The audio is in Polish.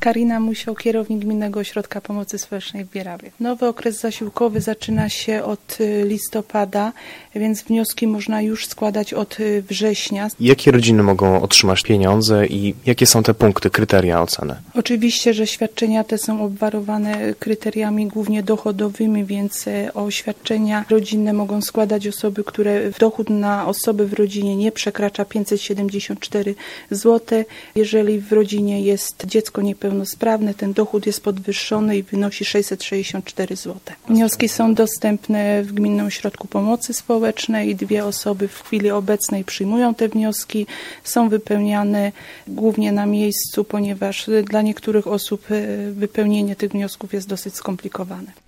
Karina Musiał, kierownik Gminnego Ośrodka Pomocy Społecznej w Bierawie. Nowy okres zasiłkowy zaczyna się od listopada, więc wnioski można już składać od września. Jakie rodziny mogą otrzymać pieniądze i jakie są te punkty, kryteria oceny? Oczywiście, że świadczenia te są obwarowane kryteriami głównie dochodowymi, więc o świadczenia rodzinne mogą składać osoby, które dochód na osobę w rodzinie nie przekracza 574 zł. Jeżeli w rodzinie jest dziecko niepełnosprawne, ten dochód jest podwyższony i wynosi 664 zł. Wnioski są dostępne w Gminnym Ośrodku Pomocy Społecznej. 2 osoby w chwili obecnej przyjmują te wnioski. Są wypełniane głównie na miejscu, ponieważ dla niektórych osób wypełnienie tych wniosków jest dosyć skomplikowane.